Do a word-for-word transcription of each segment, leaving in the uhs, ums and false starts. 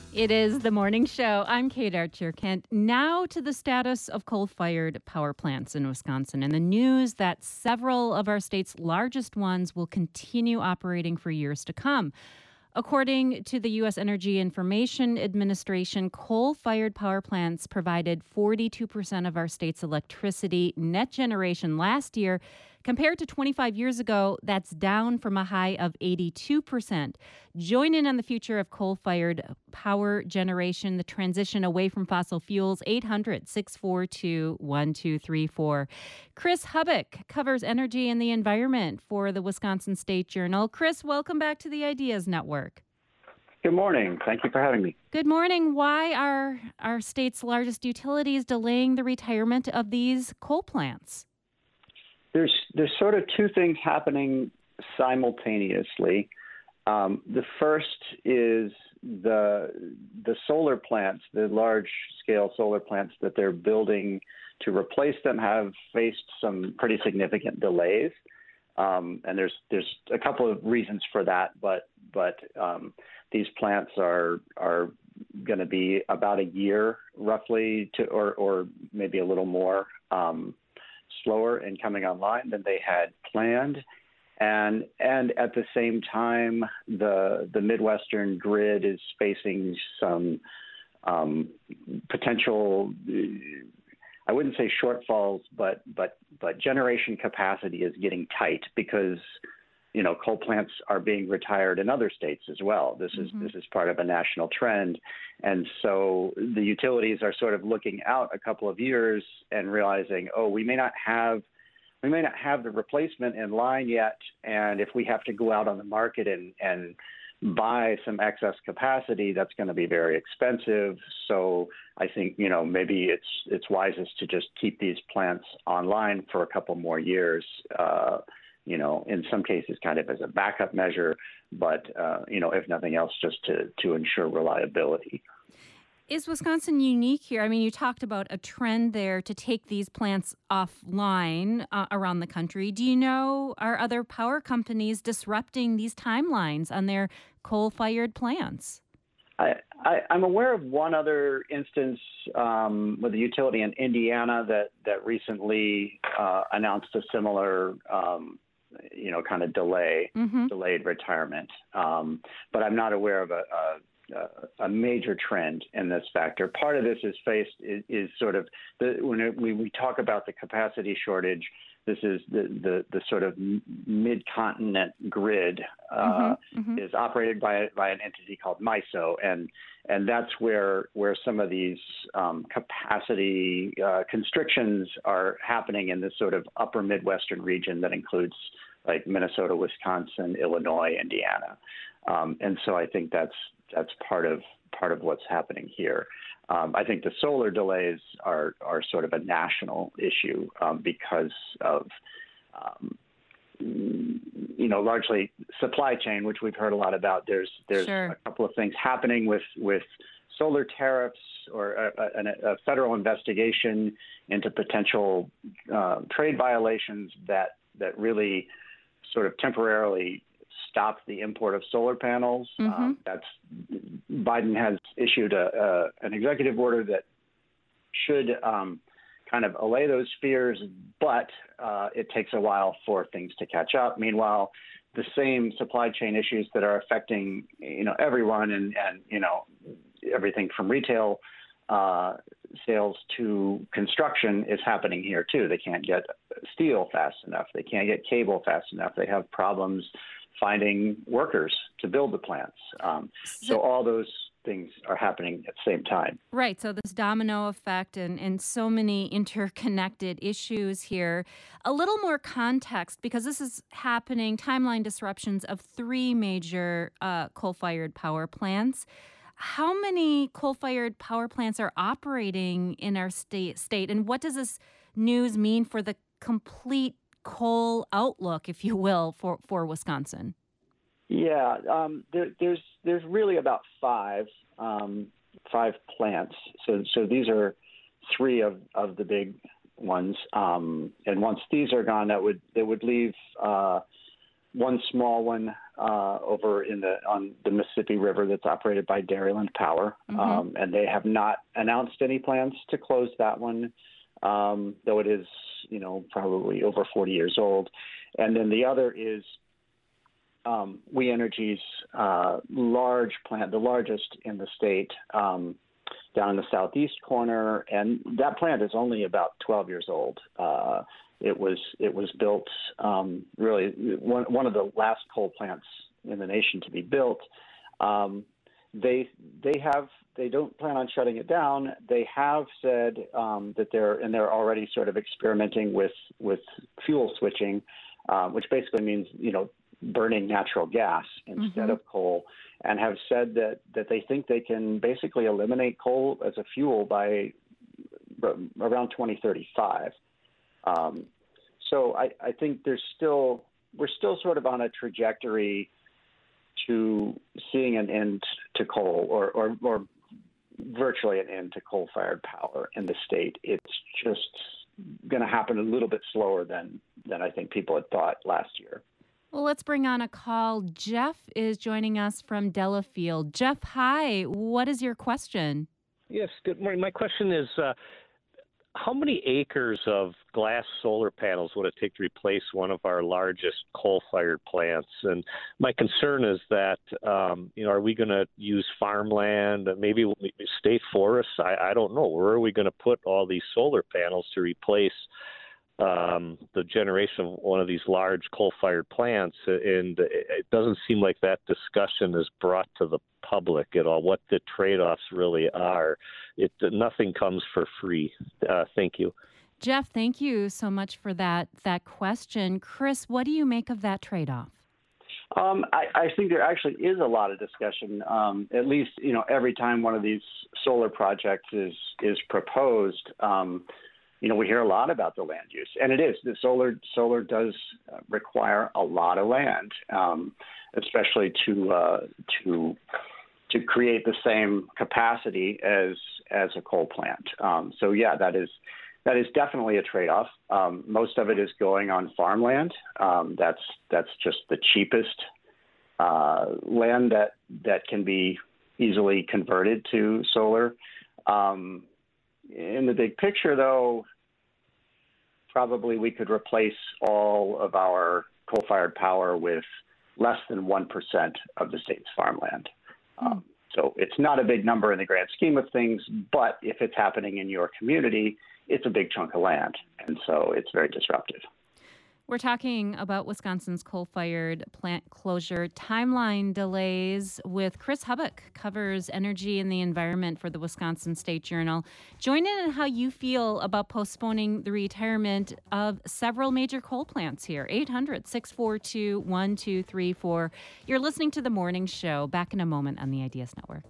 It is the morning show. I'm Kate Archer Kent. Now to the status of coal-fired power plants in Wisconsin and the news that several of our state's largest ones will continue operating for years to come. According to the U S Energy Information Administration, coal-fired power plants provided forty-two percent of our state's electricity net generation last year. Compared to twenty-five years ago, that's down from a high of eighty-two percent. Join in on the future of coal-fired power generation, the transition away from fossil fuels, eight hundred, six four two, one two three four. Chris Hubbock covers energy and the environment for the Wisconsin State Journal. Chris, welcome back to the Ideas Network. Good morning. Thank you for having me. Good morning. Why are our state's largest utilities delaying the retirement of these coal plants? There's there's sort of two things happening simultaneously. Um, the first is the the solar plants, the large-scale solar plants that they're building to replace them have faced some pretty significant delays, um, and there's there's a couple of reasons for that. But but um, these plants are are going to be about a year, roughly, to or or maybe a little more. Um, slower in coming online than they had planned. And and at the same time, the the Midwestern grid is facing some um, potential, I wouldn't say shortfalls, but but but generation capacity is getting tight because, you know, coal plants are being retired in other states as well. This is mm-hmm. this is part of a national trend. And so the utilities are sort of looking out a couple of years and realizing, oh, we may not have we may not have the replacement in line yet. And if we have to go out on the market and, and buy some excess capacity, that's going to be very expensive. So I think, you know, maybe it's it's wisest to just keep these plants online for a couple more years. Uh, you know, in some cases kind of as a backup measure, but, uh, you know, if nothing else, just to, to ensure reliability. Is Wisconsin unique here? I mean, you talked about a trend there to take these plants offline uh, around the country. Do you know, are other power companies disrupting these timelines on their coal-fired plants? I, I, I'm aware of one other instance um, with a utility in Indiana that, that recently uh, announced a similar um you know, kind of delay, mm-hmm. delayed retirement. Um, but I'm not aware of a, a, a major trend in this factor. Part of this is faced is, is sort of the, when it, we, we talk about the capacity shortage, this is the, the, the sort of mid-continent grid uh, mm-hmm. Mm-hmm. is operated by, by an entity called MISO. And, and that's where, where some of these um, capacity uh, constrictions are happening in this sort of upper Midwestern region that includes like Minnesota, Wisconsin, Illinois, Indiana. Um, and so I think that's, that's part of, part of what's happening here. Um, I think the solar delays are, are sort of a national issue um, because of, um, you know, largely supply chain, which we've heard a lot about. There's there's sure. a couple of things happening with, with solar tariffs or a, a, a federal investigation into potential uh, trade violations that that really sort of temporarily stop the import of solar panels. Mm-hmm. Um, that's Biden has issued a, a, an executive order that should um, kind of allay those fears, but uh, it takes a while for things to catch up. Meanwhile, the same supply chain issues that are affecting, you know, everyone and, and you know, everything from retail uh, sales to construction is happening here too. They can't get steel fast enough. They can't get cable fast enough. They have problems finding workers to build the plants. Um, so, so all those things are happening at the same time. Right. So this domino effect and, and so many interconnected issues here. A little more context, because this is happening, timeline disruptions of three major uh, coal-fired power plants. How many coal-fired power plants are operating in our state, state, and what does this news mean for the complete coal outlook, if you will, for, for Wisconsin? Yeah, um, there, there's there's really about five um, five plants. So so these are three of, of the big ones, um, and once these are gone, that would that would leave uh, one small one uh, over in the on the Mississippi River that's operated by Dairyland Power, mm-hmm. um, and they have not announced any plans to close that one, um, though it is, you know, probably over forty years old. And then the other is um, We Energy's uh, large plant, the largest in the state, um, down in the southeast corner, and that plant is only about twelve years old. Uh, It was it was built um, really one one of the last coal plants in the nation to be built. Um, they they have they don't plan on shutting it down. They have said um, that they're and they're already sort of experimenting with with fuel switching, uh, which basically means you know burning natural gas instead mm-hmm. of coal, and have said that that they think they can basically eliminate coal as a fuel by around twenty thirty-five. Um, so I, I think there's still we're still sort of on a trajectory to seeing an end to coal, or, or, or virtually an end to coal-fired power in the state. It's just going to happen a little bit slower than than I think people had thought last year. Well, let's bring on a call. Jeff is joining us from Delafield. Jeff, hi. What is your question? Yes, good morning. My question is, uh, how many acres of glass solar panels would it take to replace one of our largest coal-fired plants? And my concern is that, um, you know, are we going to use farmland, maybe state forests? I, I don't know. Where are we going to put all these solar panels to replace um, the generation of one of these large coal-fired plants? And it doesn't seem like that discussion is brought to the public at all, what the trade-offs really are. It nothing comes for free. Uh, thank you. Jeff, thank you so much for that that question. Chris, what do you make of that trade-off? Um, I, I think there actually is a lot of discussion. Um, at least, you know, every time one of these solar projects is is proposed, um, you know, we hear a lot about the land use, and it is the solar solar does require a lot of land, um, especially to uh, to to create the same capacity as as a coal plant. Um, so yeah, that is that is definitely a trade-off. Um, most of it is going on farmland. Um, that's that's just the cheapest uh, land that that can be easily converted to solar. Um, in the big picture, though, probably we could replace all of our coal-fired power with less than one percent of the state's farmland. Um, so it's not a big number in the grand scheme of things, but if it's happening in your community, it's a big chunk of land, and so it's very disruptive. We're talking about Wisconsin's coal-fired plant closure timeline delays with Chris Hubbock, covers energy and the environment for the Wisconsin State Journal. Join in on how you feel about postponing the retirement of several major coal plants here. eight hundred, six four two, one two three four. You're listening to The Morning Show. Back in a moment on the Ideas Network.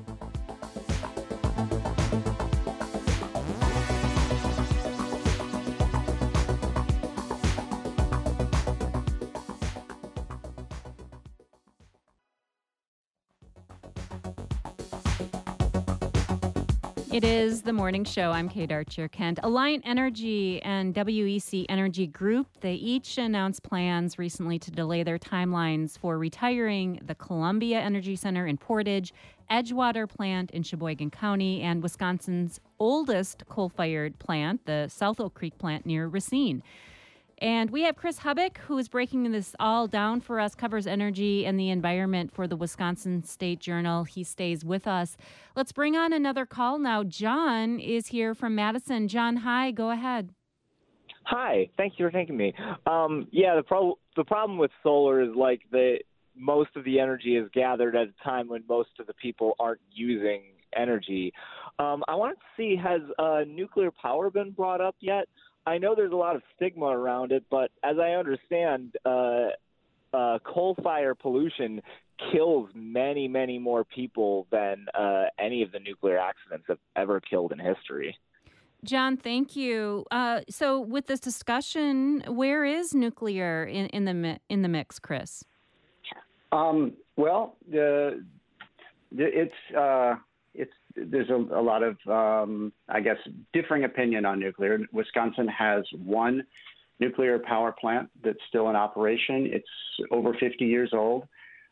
It is The Morning Show. I'm Kate Archer-Kent. Alliant Energy and W E C Energy Group, they each announced plans recently to delay their timelines for retiring the Columbia Energy Center in Portage, Edgewater plant in Sheboygan County, and Wisconsin's oldest coal-fired plant, the South Oak Creek plant near Racine. And we have Chris Hubbock, who is breaking this all down for us, covers energy and the environment for the Wisconsin State Journal. He stays with us. Let's bring on another call now. John is here from Madison. John, hi, go ahead. Hi, thank you for taking me. Um, yeah, the, pro- the problem with solar is like the most of the energy is gathered at a time when most of the people aren't using energy. Um, I wanted to see, has uh, nuclear power been brought up yet? I know there's a lot of stigma around it, but as I understand, uh, uh, coal fire pollution kills many, many more people than uh, any of the nuclear accidents have ever killed in history. John, thank you. Uh, so, with this discussion, where is nuclear in, in the mi- in the mix, Chris? Um, well, the, the it's uh, it's. There's a, a lot of, um, I guess, differing opinion on nuclear. Wisconsin has one nuclear power plant that's still in operation. It's over fifty years old.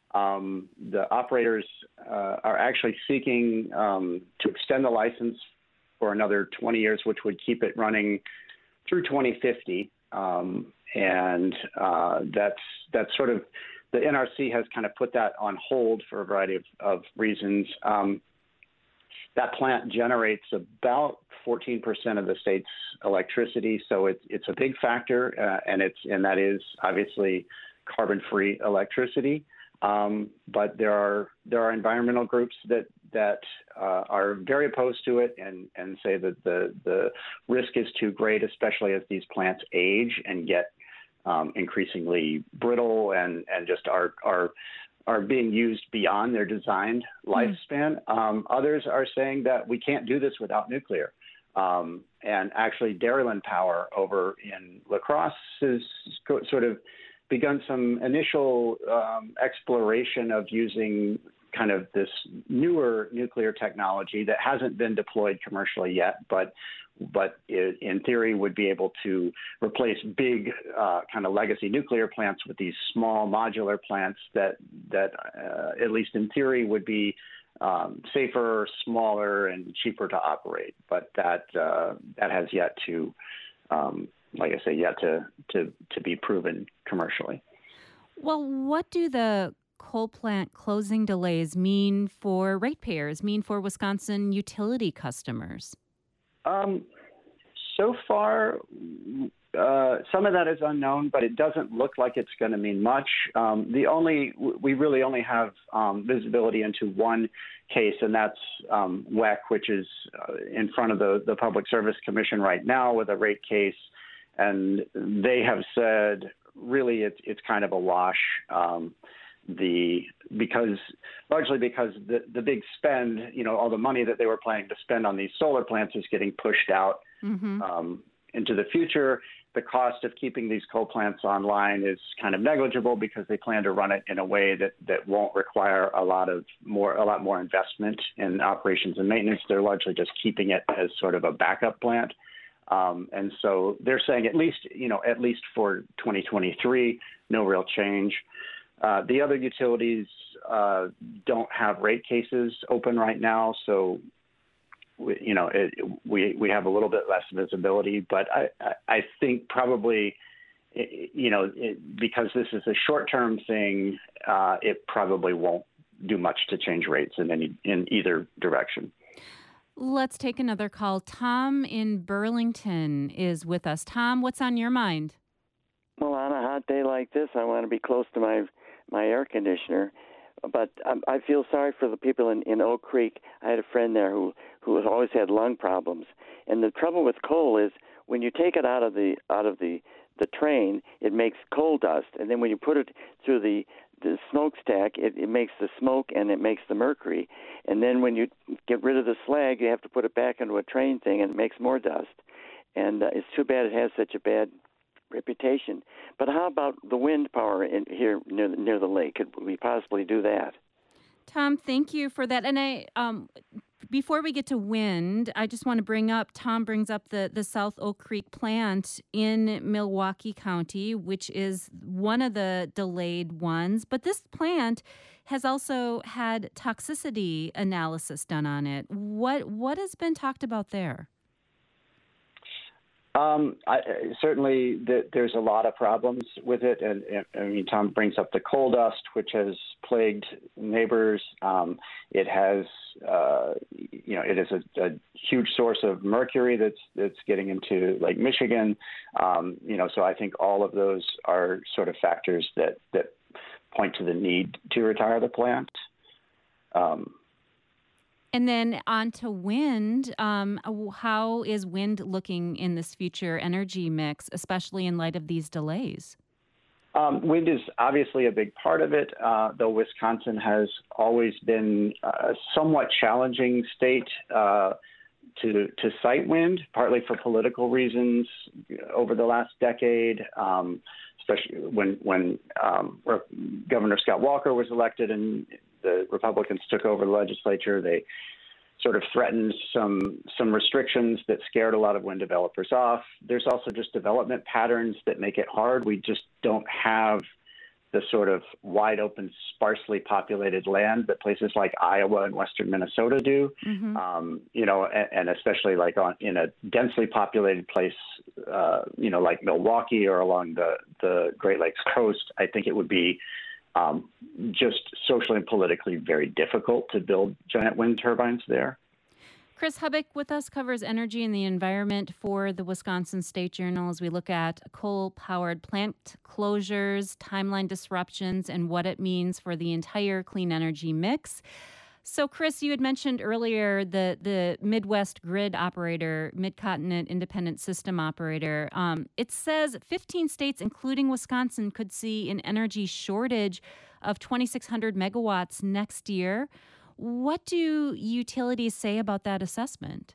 Um, the operators uh, are actually seeking um, to extend the license for another twenty years, which would keep it running through twenty fifty. Um, and uh, that's that's sort of, the N R C has kind of put that on hold for a variety of, of reasons. Um, that plant generates about fourteen percent of the state's electricity, so it's it's a big factor, uh, and it's and that is obviously carbon-free electricity. Um, but there are there are environmental groups that that uh, are very opposed to it and, and say that the the risk is too great, especially as these plants age and get um, increasingly brittle and, and just are are are being used beyond their designed lifespan. Mm. Um, others are saying that we can't do this without nuclear. Um, and actually, Dairyland Power over in La Crosse has sort of begun some initial um, exploration of using kind of this newer nuclear technology that hasn't been deployed commercially yet, but but it, in theory would be able to replace big uh, kind of legacy nuclear plants with these small modular plants that that uh, at least in theory would be um, safer, smaller, and cheaper to operate. But that uh, that has yet to um, like I say, yet to, to, to be proven commercially. Well, what do the coal plant closing delays mean for ratepayers, mean for Wisconsin utility customers? Um, so far, uh, some of that is unknown, but it doesn't look like it's going to mean much. Um, the only we really only have um, visibility into one case, and that's um, W E C, which is uh, in front of the, the Public Service Commission right now with a rate case. And they have said, really, it's it's kind of a wash. Um, the because largely because the the big spend, you know, all the money that they were planning to spend on these solar plants is getting pushed out mm-hmm. um, into the future. The cost of keeping these coal plants online is kind of negligible because they plan to run it in a way that, that won't require a lot of more a lot more investment in operations and maintenance. They're largely just keeping it as sort of a backup plant. Um, and so they're saying at least, you know, at least for twenty twenty-three, no real change. Uh, the other utilities uh, don't have rate cases open right now, so we, you know it, we we have a little bit less visibility. But I I, I think probably, you know, it, because this is a short-term thing, uh, it probably won't do much to change rates in any in either direction. Let's take another call. Tom in Burlington is with us. Tom, what's on your mind? Well, on a hot day like this, I want to be close to my my air conditioner. But um, I feel sorry for the people in, in Oak Creek. I had a friend there who, who has always had lung problems. And the trouble with coal is when you take it out of the out of the, the train, it makes coal dust. And then when you put it through the the smokestack, it, it makes the smoke and it makes the mercury. And then when you get rid of the slag, you have to put it back into a train thing, and it makes more dust. And uh, it's too bad it has such a bad reputation. But how about the wind power in here near the, near the lake? Could we possibly do that? Tom, thank you for that. And I, um, before we get to wind, I just want to bring up, Tom brings up the, the South Oak Creek plant in Milwaukee County, which is one of the delayed ones. But this plant has also had toxicity analysis done on it. What what has been talked about there? Um, I, certainly, the, there's a lot of problems with it, and, and I mean, Tom brings up the coal dust, which has plagued neighbors. Um, it has, uh, you know, it is a, a huge source of mercury that's that's getting into Lake Michigan. Um, you know, so I think all of those are sort of factors that that point to the need to retire the plant. Um, And then on to wind. Um, how is wind looking in this future energy mix, especially in light of these delays? Um, wind is obviously a big part of it, uh, though Wisconsin has always been a somewhat challenging state uh, to to site wind, partly for political reasons over the last decade, um, especially when, when um, Governor Scott Walker was elected and the Republicans took over the legislature. They sort of threatened some some restrictions that scared a lot of wind developers off. There's also just development patterns that make it hard. We just don't have the sort of wide open, sparsely populated land that places like Iowa and western Minnesota do. Mm-hmm. Um, you know, and, and especially like on in a densely populated place, uh, you know, like Milwaukee or along the, the Great Lakes coast, I think it would be um, just socially and politically very difficult to build giant wind turbines there. Chris Hubbock with us covers energy and the environment for the Wisconsin State Journal as we look at coal-powered plant closures, timeline disruptions, and what it means for the entire clean energy mix. So, Chris, you had mentioned earlier the, the Midwest grid operator, Midcontinent Independent System Operator. Um, it says fifteen states, including Wisconsin, could see an energy shortage of twenty-six hundred megawatts next year. What do utilities say about that assessment?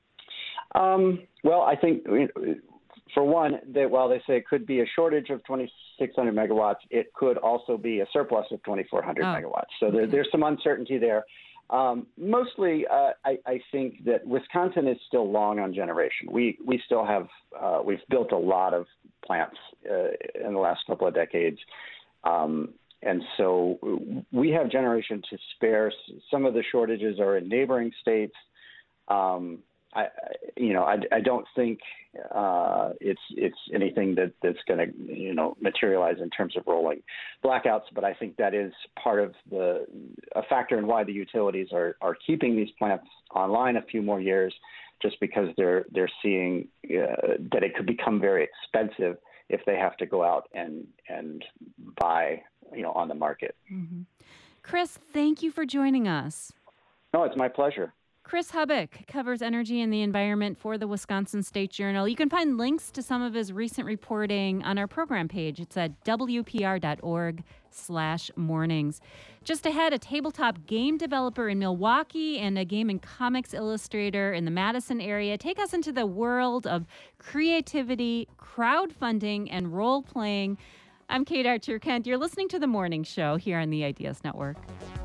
Um, well, I think, for one, that while they say it could be a shortage of twenty-six hundred megawatts, it could also be a surplus of twenty-four hundred oh, megawatts. So there, there's some uncertainty there. Um, mostly, uh, I, I think that Wisconsin is still long on generation. We we still have uh, we've built a lot of plants uh, in the last couple of decades. Um, And so we have generation to spare. Some of the shortages are in neighboring states. Um, I, you know, I, I don't think uh, it's it's anything that, that's going to, you know, materialize in terms of rolling blackouts. But I think that is part of the a factor in why the utilities are, are keeping these plants online a few more years, just because they're they're seeing uh, that it could become very expensive if they have to go out and and buy, you know, on the market. Mm-hmm. Chris, thank you for joining us. No, it's my pleasure. Chris Hubbock covers energy and the environment for the Wisconsin State Journal. You can find links to some of his recent reporting on our program page. It's at W P R dot org slash mornings. Just ahead, a tabletop game developer in Milwaukee and a game and comics illustrator in the Madison area take us into the world of creativity, crowdfunding, and role-playing. I'm Kate Archer Kent. You're listening to The Morning Show here on the Ideas Network.